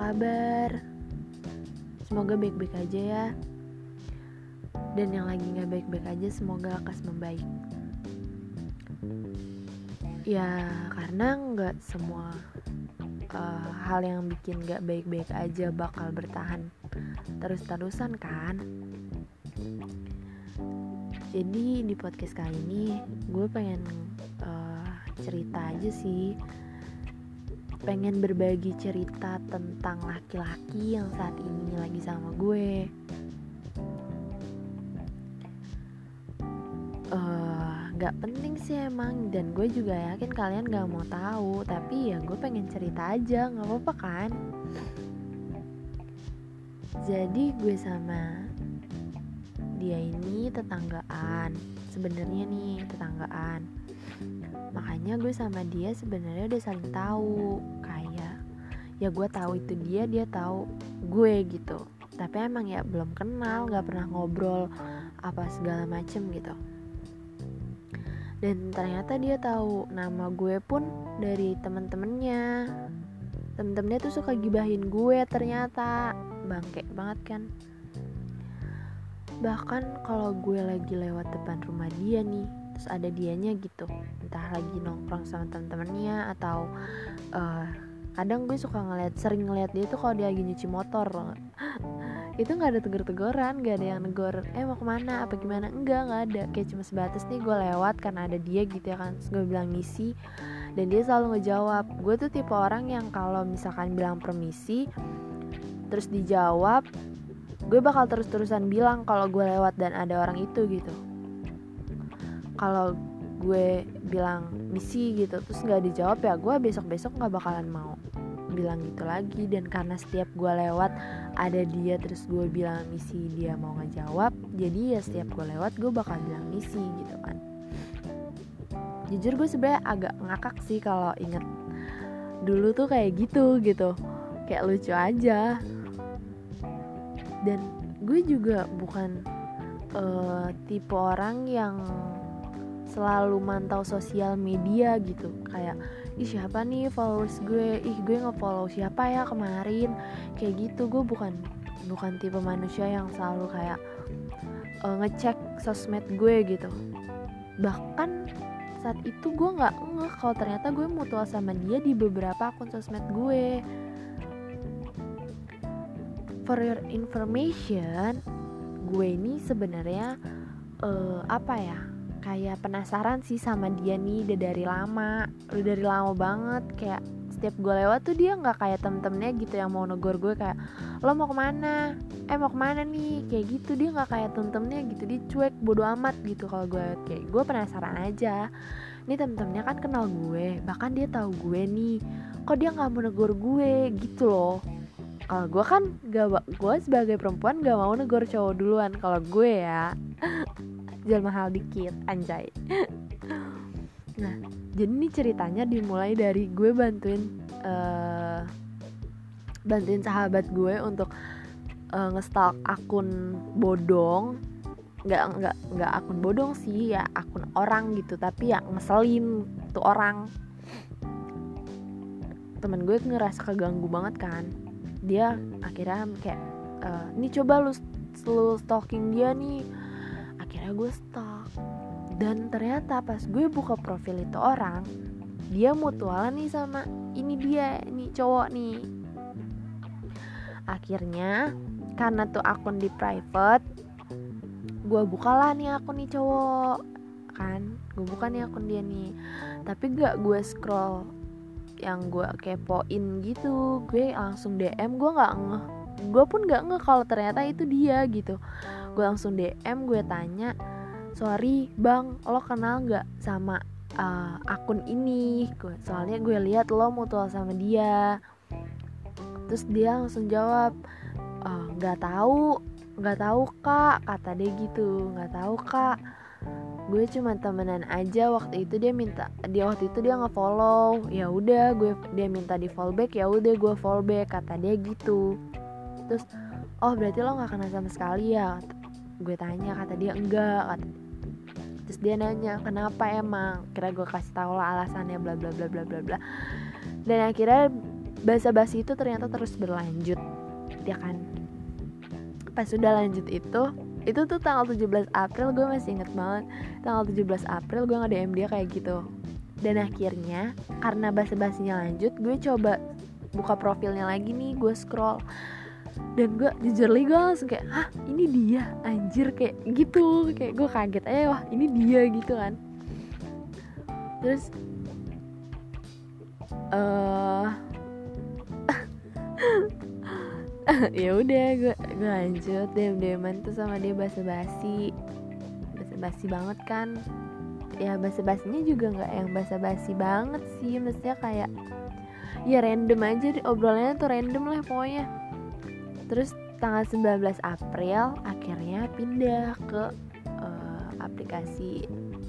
kabar? Semoga baik-baik aja ya. Dan yang lagi gak baik-baik aja semoga lekas membaik. Ya karena gak semua hal yang bikin gak baik-baik aja bakal bertahan terus-terusan kan. Jadi di podcast kali ini gue pengen cerita aja sih. Pengen berbagi cerita tentang laki-laki yang saat ini lagi sama gue. Gak penting sih emang, dan gue juga yakin kalian gak mau tahu. Tapi ya gue pengen cerita aja, gak apa-apa kan. Jadi gue sama dia ini tetanggaan. Sebenarnya nih tetanggaan. Makanya gue sama dia sebenarnya udah saling tahu. Kayak ya gue tahu itu dia tahu gue gitu. Tapi emang ya belum kenal, gak pernah ngobrol apa segala macem gitu. Dan ternyata dia tahu nama gue pun dari temen-temennya. Temen-temennya tuh suka gibahin gue ternyata. Bangke banget kan. Bahkan kalau gue lagi lewat depan rumah dia nih, terus ada dianya gitu, entah lagi nongkrong sama temen-temennya atau kadang gue suka sering ngeliat dia tuh kalau dia lagi nyuci motor. Itu gak ada tegur-teguran, gak ada yang negor mau kemana, apa gimana, enggak ada. Kayak cuma sebatas nih gue lewat karena ada dia gitu ya kan. Terus gue bilang misi, dan dia selalu ngejawab. Gue tuh tipe orang yang kalau misalkan bilang permisi terus dijawab, gue bakal terus-terusan bilang kalau gue lewat dan ada orang itu gitu. Kalau gue bilang misi gitu terus gak dijawab, ya gue besok-besok gak bakalan mau bilang gitu lagi. Dan karena setiap gue lewat ada dia terus gue bilang misi, dia mau ngejawab, jadi ya setiap gue lewat gue bakal bilang misi gitu kan. Jujur gue sebenarnya agak ngakak sih kalau inget dulu tuh kayak gitu, kayak lucu aja. Dan gue juga bukan tipe orang yang selalu mantau sosial media gitu. Kayak siapa nih followers gue, gue nge-follow siapa ya kemarin, kayak gitu. Gue bukan tipe manusia yang selalu kayak ngecek sosmed gue gitu. Bahkan saat itu gue gak ngeh kalau ternyata gue mutual sama dia di beberapa akun sosmed gue. For your information, gue ini sebenarnya kayak penasaran sih sama dia nih udah dari lama banget. Kayak setiap gue lewat tuh dia nggak kayak temen-temennya gitu yang mau negor gue kayak lo mau kemana, mau kemana nih, kayak gitu. Dia nggak kayak temen-temennya gitu, dia cuek bodo amat gitu. Kalau gue penasaran aja, ini temen-temennya kan kenal gue, bahkan dia tahu gue nih, kok dia nggak mau negor gue gitu loh. Kalau gue kan gue sebagai perempuan gak mau negor cowok duluan. Kalau gue ya jual mahal dikit, anjay. Nah, jadi ini ceritanya dimulai dari gue bantuin sahabat gue untuk nge-stalk akun bodong. Nggak akun bodong sih, ya akun orang gitu, tapi ya ngeselin tuh orang. Temen gue ngerasa keganggu banget kan. Dia akhirnya kayak nih coba lu stalking dia nih. Akhirnya gue stalk, dan ternyata pas gue buka profil itu orang, dia mutualan nih sama dia cowok nih. Akhirnya karena tuh akun di private, gue bukalah nih akun nih cowok kan. Gue buka nih akun dia nih, tapi gak gue scroll yang gue kepoin gitu. Gue langsung DM. Gue pun gak ngeh kalau ternyata itu dia gitu. Gue langsung DM, gue tanya, sorry bang, lo kenal gak sama akun ini? Soalnya gue lihat lo mutual sama dia. Terus dia langsung jawab, gak tahu kak, kata dia gitu. Gak tahu kak, gue cuma temenan aja. Waktu itu dia nge-follow, ya udah dia minta di follow back, ya udah gue follow back, kata dia gitu. Terus berarti lo nggak kenal sama sekali ya? Gue tanya, kata dia enggak. Terus dia nanya kenapa emang. Kira gue kasih tahu lah alasannya bla bla bla bla bla bla. Dan akhirnya basa-basi itu ternyata terus berlanjut, ya kan. Pas sudah lanjut itu tuh tanggal 17 April, gue masih inget banget. Tanggal 17 April gue nge-DM dia kayak gitu. Dan akhirnya karena basa-basinya lanjut, gue coba buka profilnya lagi nih, gue scroll. Dan gue jujur gue langsung kayak, hah ini dia, anjir, kayak gitu. Kayak gue kaget aja, wah ini dia gitu kan. Terus ya udah gue lanjut DM-an tuh sama dia, basa-basi banget kan. Ya basa-basinya juga nggak yang basa-basi banget sih, maksudnya kayak ya random aja, obrolannya tuh random lah pokoknya. Terus tanggal 19 April akhirnya pindah ke aplikasi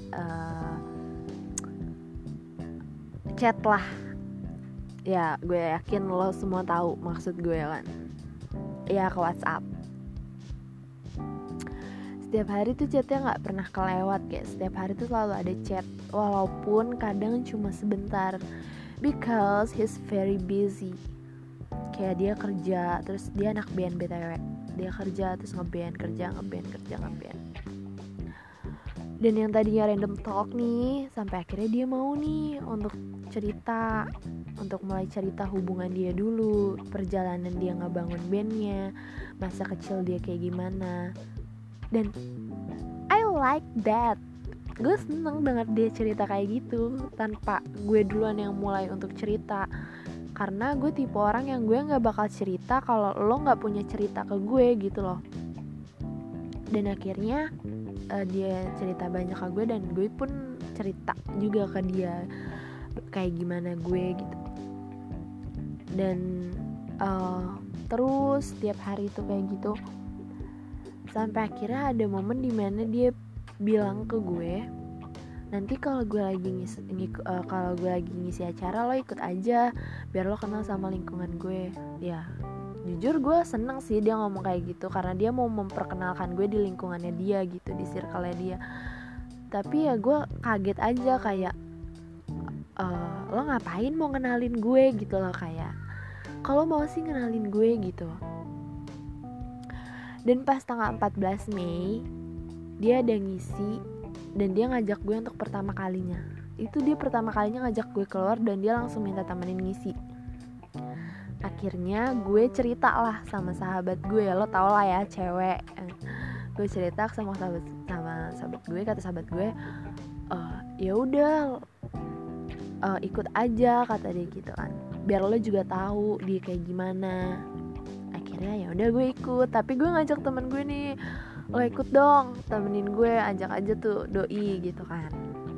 chat lah. Ya gue yakin lo semua tahu maksud gue kan. Ya ke WhatsApp. Setiap hari tuh chatnya gak pernah kelewat, kayak setiap hari tuh selalu ada chat, walaupun kadang cuma sebentar, because he's very busy. Kayak dia kerja, terus dia anak band BTW, dia kerja terus ngeband, kerja ngeband. Dan yang tadinya random talk nih, sampai akhirnya dia mau nih untuk cerita, untuk mulai cerita hubungan dia dulu, perjalanan dia ngebangun bandnya, masa kecil dia kayak gimana. Dan I like that. Gue seneng banget dia cerita kayak gitu tanpa gue duluan yang mulai untuk cerita. Karena gue tipe orang yang gue gak bakal cerita kalau lo gak punya cerita ke gue gitu loh. Dan akhirnya dia cerita banyak ke gue, dan gue pun cerita juga ke dia kayak gimana gue gitu. Dan terus setiap hari tuh kayak gitu, sampai akhirnya ada momen dimana dia bilang ke gue, nanti kalau gue lagi ngisi acara lo ikut aja biar lo kenal sama lingkungan gue. Ya jujur gue seneng sih dia ngomong kayak gitu, karena dia mau memperkenalkan gue di lingkungannya dia gitu, di circle-nya dia. Tapi ya gue kaget aja kayak lo ngapain mau kenalin gue gitu loh, kayak kalau mau sih kenalin gue gitu. Dan pas tanggal 14 Mei dia ada ngisi, dan dia ngajak gue untuk pertama kalinya. Itu dia pertama kalinya ngajak gue keluar, dan dia langsung minta temenin ngisi. Akhirnya gue cerita lah sama sahabat gue, lo tau lah ya cewek. Gue cerita sama sahabat gue, kata sahabat gue, ya udah ikut aja kata dia gitu kan, biar lo juga tahu dia kayak gimana. Akhirnya ya udah gue ikut, tapi gue ngajak temen gue nih, lo ikut dong, temenin gue, ajak aja tuh doi gitu kan.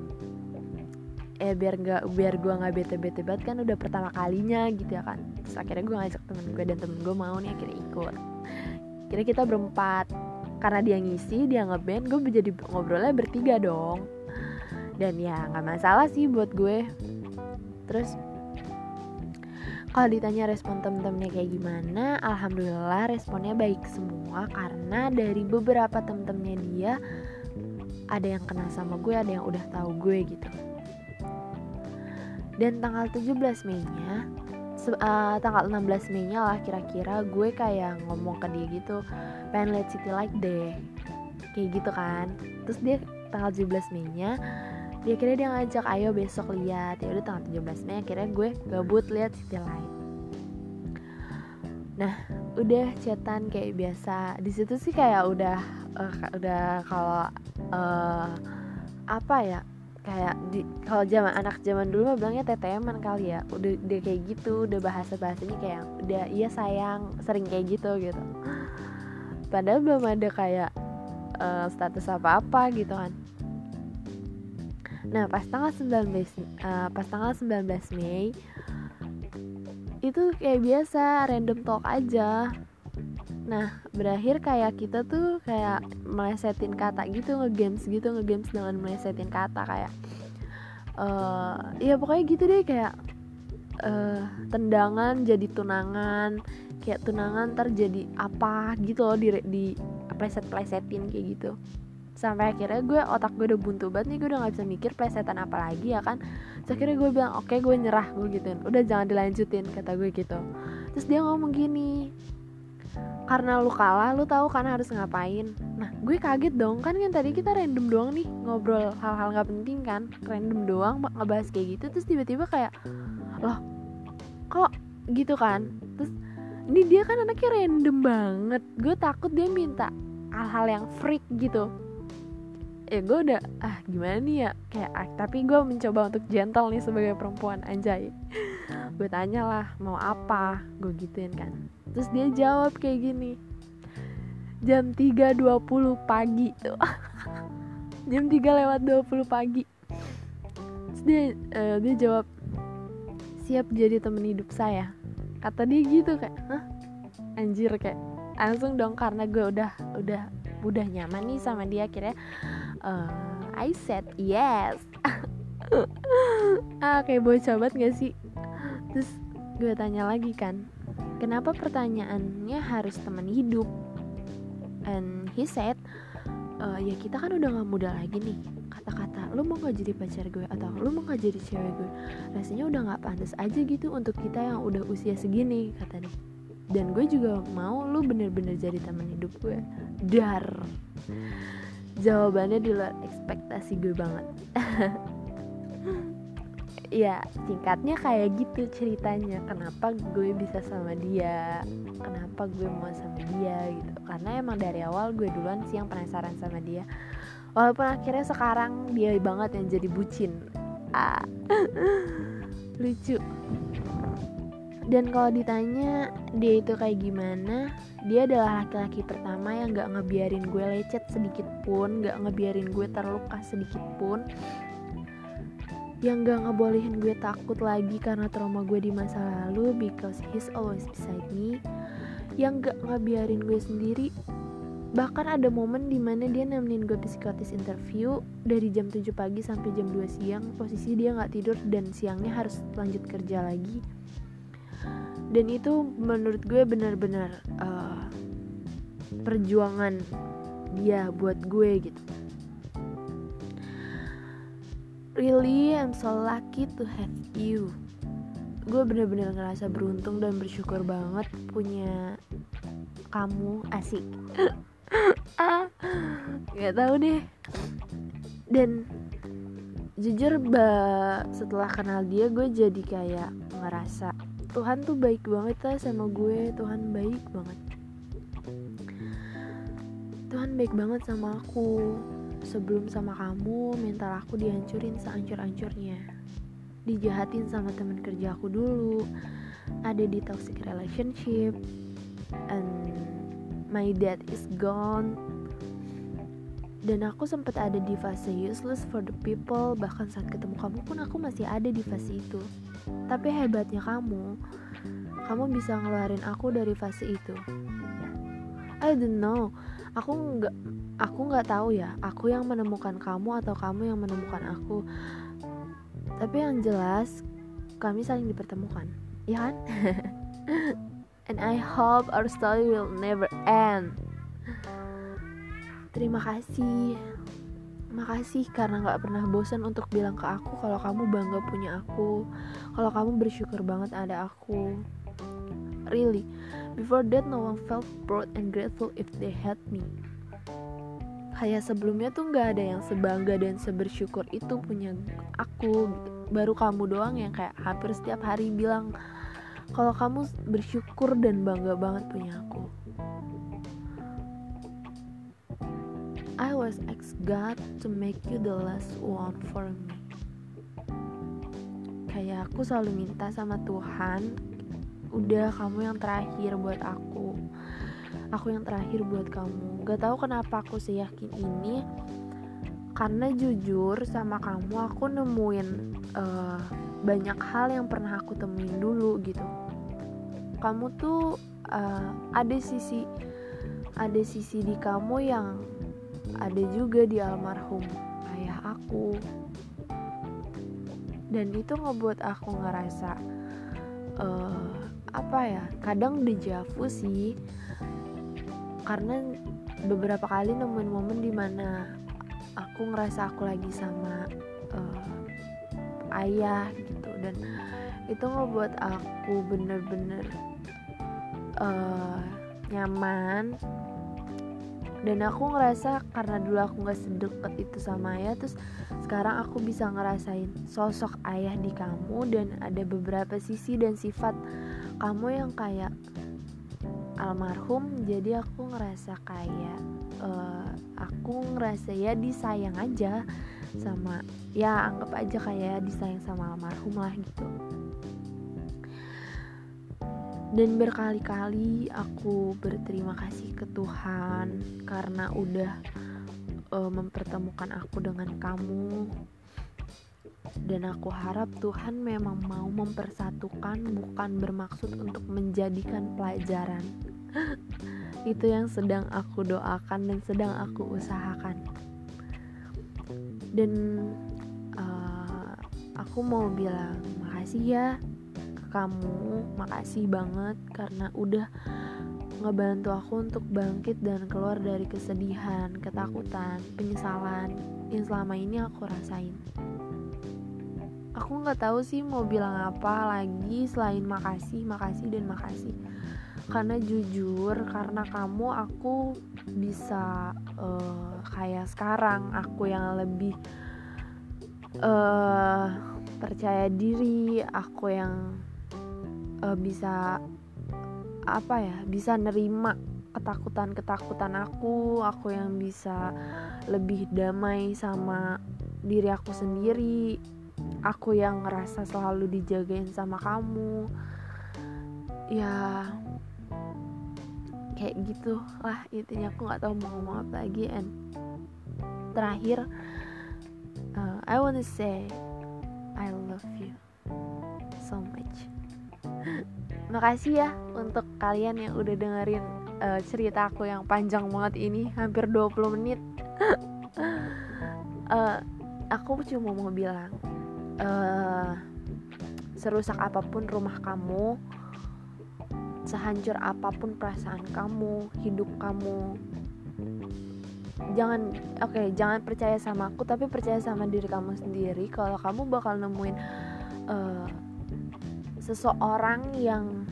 Biar gue nggak bete banget kan, udah pertama kalinya gitu ya kan. Terus akhirnya gue ngajak temen gue, dan temen gue mau nih, akhirnya ikut. Akhirnya kita berempat, karena dia ngisi, dia ngeband, gue jadi ngobrolnya bertiga dong. Dan ya nggak masalah sih buat gue. Terus kalau ditanya respon temen-temennya kayak gimana, alhamdulillah responnya baik semua, karena dari beberapa temen-temennya dia ada yang kenal sama gue, ada yang udah tahu gue gitu. Dan tanggal 17 Mei-nya, tanggal 16 Mei-nya lah kira-kira, gue kayak ngomong ke dia gitu, pengen lihat City Light deh, kayak gitu kan. Terus dia tanggal 17 Mei-nya dia kira dia ngajak, ayo besok lihat. Ya udah tanggal 17 Mei akhirnya gue gabut lihat City Light. Nah udah chatan kayak biasa. Di situ sih kayak udah kalau apa ya, kayak kalau anak zaman dulu mah bilangnya TTM-an kali ya. Udah kayak gitu, udah bahasanya kayak udah iya sayang, sering kayak gitu. Padahal belum ada kayak status apa-apa gitu kan. Nah pas tanggal 19 Mei itu kayak biasa random talk aja. Nah berakhir kayak kita tuh kayak melesetin kata gitu, ngegames dengan melesetin kata kayak ya pokoknya gitu deh, kayak tendangan jadi tunangan, kayak tunangan ntar jadi apa gitu loh, di pleset-plesetin kayak gitu. Sampai akhirnya otak gue udah buntu banget nih, gue udah gak bisa mikir plesetan apa lagi ya kan. Terus akhirnya gue bilang oke, gue nyerah, gue gituin, udah jangan dilanjutin, kata gue gitu. Terus dia ngomong gini, karena lu kalah, lu tahu kan harus ngapain. Nah gue kaget dong, kan tadi kita random doang nih, ngobrol hal-hal gak penting kan, random doang ngebahas kayak gitu. Terus tiba-tiba kayak, loh kok gitu kan. Terus ini dia kan anaknya random banget, gue takut dia minta hal-hal yang freak gitu. Gue udah gimana nih ya, kayak tapi gue mencoba untuk gentle nih sebagai perempuan, anjay. Gue tanya lah mau apa, gue gituin kan. Terus dia jawab kayak gini, jam 3.20 pagi tuh. Jam 3:20 pagi. Terus dia jawab, siap jadi teman hidup saya, kata dia gitu. Kayak anjir, kayak langsung dong, karena gue udah nyaman nih sama dia. Akhirnya I said yes. Kayak bocah banget gak sih. Terus gue tanya lagi kan, kenapa pertanyaannya harus teman hidup? And he said, ya kita kan udah gak muda lagi nih. Kata-kata, lu mau gak jadi pacar gue, atau lu mau gak jadi cewek gue, rasanya udah gak pantas aja gitu untuk kita yang udah usia segini, kata dia. Dan gue juga mau lu bener-bener jadi teman hidup gue. Dar. Jawabannya di luar ekspektasi gue banget. Ya singkatnya kayak gitu ceritanya, kenapa gue bisa sama dia, kenapa gue mau sama dia gitu. Karena emang dari awal gue duluan sih yang penasaran sama dia, walaupun akhirnya sekarang dia banget yang jadi bucin. Lucu. Dan kalau ditanya dia itu kayak gimana, dia adalah laki-laki pertama yang gak ngebiarin gue lecet sedikit pun, gak ngebiarin gue terluka sedikit pun, yang gak ngebolehin gue takut lagi karena trauma gue di masa lalu, because he's always beside me, yang gak ngebiarin gue sendiri. Bahkan ada momen dimana dia nemenin gue psikotes interview dari jam 7 pagi sampai jam 2 siang. Posisi dia gak tidur dan siangnya harus lanjut kerja lagi. Dan itu menurut gue benar-benar perjuangan dia buat gue gitu. Really, I'm so lucky to have you. Gue benar-benar ngerasa beruntung dan bersyukur banget punya kamu, asik. Gak tahu deh. Dan jujur setelah kenal dia, gue jadi kayak ngerasa Tuhan tuh baik banget lah sama gue. Tuhan baik banget. Tuhan baik banget sama aku. Sebelum sama kamu, mental aku dihancurin sehancur-hancurnya. Dijahatin sama teman kerja aku dulu. Ada di toxic relationship. And my dad is gone. Dan aku sempat ada di fase useless for the people. Bahkan saat ketemu kamu pun aku masih ada di fase itu. Tapi hebatnya kamu bisa ngeluarin aku dari fase itu. I don't know. Aku nggak tahu ya. Aku yang menemukan kamu atau kamu yang menemukan aku. Tapi yang jelas kami saling dipertemukan, ya kan? And I hope our story will never end. Terima kasih. Makasih karena gak pernah bosan untuk bilang ke aku kalau kamu bangga punya aku, kalau kamu bersyukur banget ada aku. Really, before that no one felt proud and grateful if they had me. Kayak sebelumnya tuh gak ada yang sebangga dan sebersyukur itu punya aku. Baru kamu doang yang kayak hampir setiap hari bilang kalau kamu bersyukur dan bangga banget punya aku. I was asked God to make you the last one for me. Kayak aku selalu minta sama Tuhan, udah kamu yang terakhir buat aku yang terakhir buat kamu. Gak tahu kenapa aku seyakin ini, karena jujur sama kamu aku nemuin banyak hal yang pernah aku temuin dulu gitu. Kamu tuh ada sisi di kamu yang ada juga di almarhum ayah aku. Dan itu ngebuat aku ngerasa kadang dejavu sih. Karena beberapa kali nemuin momen dimana aku ngerasa aku lagi sama ayah gitu, dan itu ngebuat aku bener-bener nyaman. Dan aku ngerasa karena dulu aku gak sedekat itu sama ayah, terus sekarang aku bisa ngerasain sosok ayah di kamu, dan ada beberapa sisi dan sifat kamu yang kayak almarhum. Jadi aku ngerasa kayak aku ngerasa ya disayang aja sama, ya anggap aja kayak disayang sama almarhum lah gitu. Dan berkali-kali aku berterima kasih ke Tuhan karena udah mempertemukan aku dengan kamu. Dan aku harap Tuhan memang mau mempersatukan, bukan bermaksud untuk menjadikan pelajaran. Itu yang sedang aku doakan dan sedang aku usahakan. Dan aku mau bilang makasih ya kamu, makasih banget karena udah ngebantu aku untuk bangkit dan keluar dari kesedihan, ketakutan, penyesalan yang selama ini aku rasain. Aku nggak tahu sih mau bilang apa lagi selain makasih dan makasih. Karena jujur, karena kamu aku bisa kayak sekarang, aku yang lebih percaya diri, aku yang bisa bisa nerima ketakutan aku yang bisa lebih damai sama diri aku sendiri, aku yang ngerasa selalu dijagain sama kamu. Ya kayak gitu lah intinya, aku nggak tahu mau ngomong apa lagi. And terakhir, I wanna say I love you so much. Makasih ya untuk kalian yang udah dengerin cerita aku yang panjang banget ini, hampir 20 menit. Aku cuma mau bilang, serusak apapun rumah kamu, sehancur apapun perasaan kamu, hidup kamu, jangan percaya sama aku, tapi percaya sama diri kamu sendiri. Kalau kamu bakal nemuin seseorang yang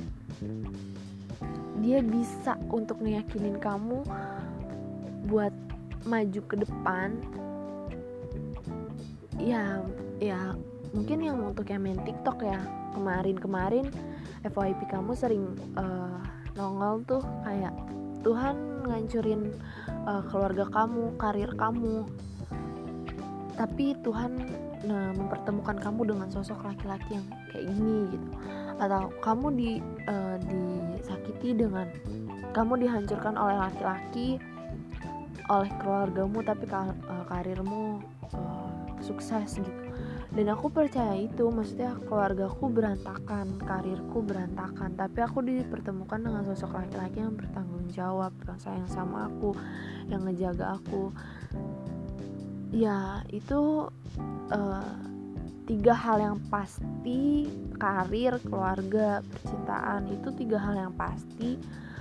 dia bisa untuk ngeyakinin kamu buat maju ke depan. Ya mungkin yang untuk yang main TikTok ya, kemarin FYP kamu sering nongol tuh kayak Tuhan ngancurin keluarga kamu, karir kamu, tapi Tuhan mempertemukan kamu dengan sosok laki-laki yang kayak gini gitu. Atau kamu disakiti dengan, kamu dihancurkan oleh laki-laki, oleh keluargamu, tapi karirmu sukses gitu. Dan aku percaya itu, maksudnya keluargaku berantakan, karirku berantakan, tapi aku dipertemukan dengan sosok laki-laki yang bertanggung jawab, yang sayang sama aku, yang ngejaga aku. Ya itu 3 hal yang pasti, karir, keluarga, percintaan, itu 3 hal yang pasti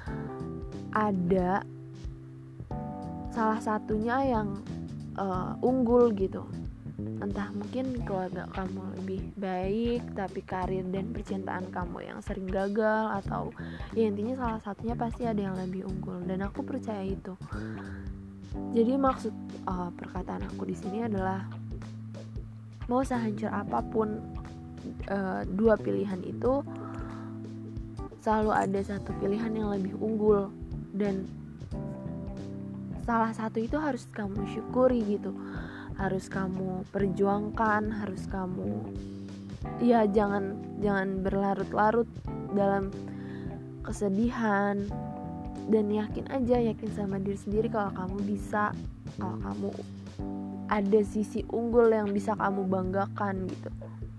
ada salah satunya yang unggul gitu. Entah mungkin keluarga kamu lebih baik, tapi karir dan percintaan kamu yang sering gagal, atau ya intinya salah satunya pasti ada yang lebih unggul, dan aku percaya itu. Jadi maksud perkataan aku di sini adalah, mau sehancur apapun 2 pilihan itu, selalu ada satu pilihan yang lebih unggul, dan salah satu itu harus kamu syukuri gitu, harus kamu perjuangkan, harus kamu jangan berlarut-larut dalam kesedihan, dan yakin sama diri sendiri kalau kamu bisa, kalau kamu ada sisi unggul yang bisa kamu banggakan gitu.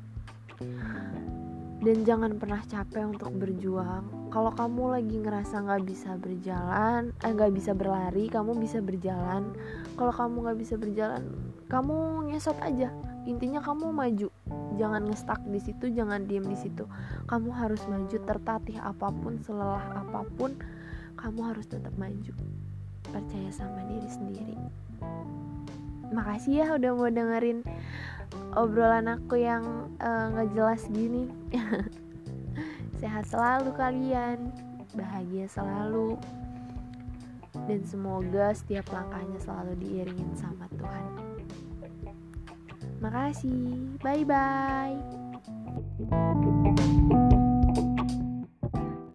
Dan jangan pernah capek untuk berjuang. Kalau kamu lagi ngerasa nggak bisa berlari, kamu bisa berjalan. Kalau kamu nggak bisa berjalan, kamu ngesot aja. Intinya kamu maju, jangan ngestak di situ, jangan diem di situ. Kamu harus maju, tertatih apapun, selelah apapun, kamu harus tetap maju. percaya sama diri sendiri. Makasih ya udah mau dengerin obrolan aku yang gak jelas gini. Sehat selalu kalian, bahagia selalu, dan semoga setiap langkahnya selalu diiringin sama Tuhan. Makasih, bye-bye.